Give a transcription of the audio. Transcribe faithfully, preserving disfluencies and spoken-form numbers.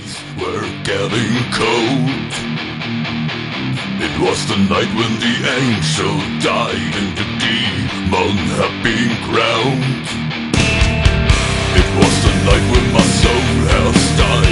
nights were getting cold. It was the night when the angel died and the demon had been crowned. It was the night when my soul has died.